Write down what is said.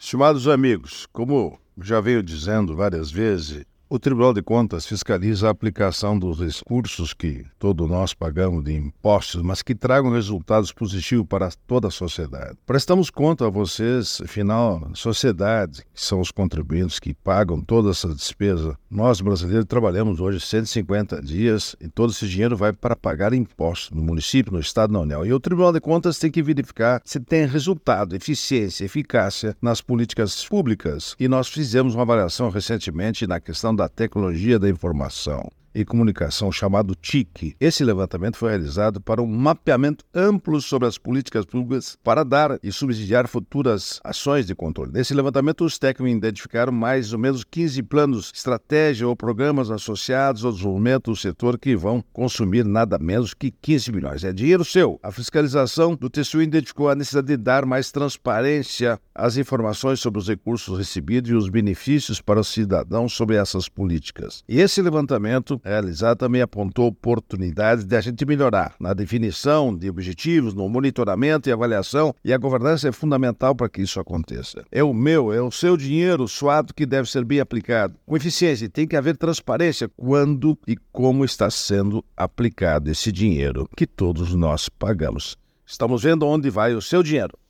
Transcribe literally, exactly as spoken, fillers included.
Estimados amigos, como já venho dizendo várias vezes, o Tribunal de Contas fiscaliza a aplicação dos recursos que todos nós pagamos de impostos, mas que tragam resultados positivos para toda a sociedade. Prestamos conta a vocês, afinal, sociedade, que são os contribuintes que pagam toda essa despesa. Nós, brasileiros, trabalhamos hoje cento e cinquenta dias e todo esse dinheiro vai para pagar impostos no município, no estado, na União. E o Tribunal de Contas tem que verificar se tem resultado, eficiência, eficácia nas políticas públicas. E nós fizemos uma avaliação recentemente na questão da tecnologia da informação e comunicação, chamado T I C. Esse levantamento foi realizado para um mapeamento amplo sobre as políticas públicas para dar e subsidiar futuras ações de controle. Nesse levantamento, os técnicos identificaram mais ou menos quinze planos, estratégia ou programas associados ao desenvolvimento do setor que vão consumir nada menos que quinze milhões. É dinheiro seu. A fiscalização do T C U identificou a necessidade de dar mais transparência às informações sobre os recursos recebidos e os benefícios para os cidadãos sobre essas políticas. E esse levantamento realizado também apontou oportunidades de a gente melhorar na definição de objetivos, no monitoramento e avaliação, e a governança é fundamental para que isso aconteça. É o meu, é o seu dinheiro suado que deve ser bem aplicado. Com eficiência, tem que haver transparência quando e como está sendo aplicado esse dinheiro que todos nós pagamos. Estamos vendo onde vai o seu dinheiro.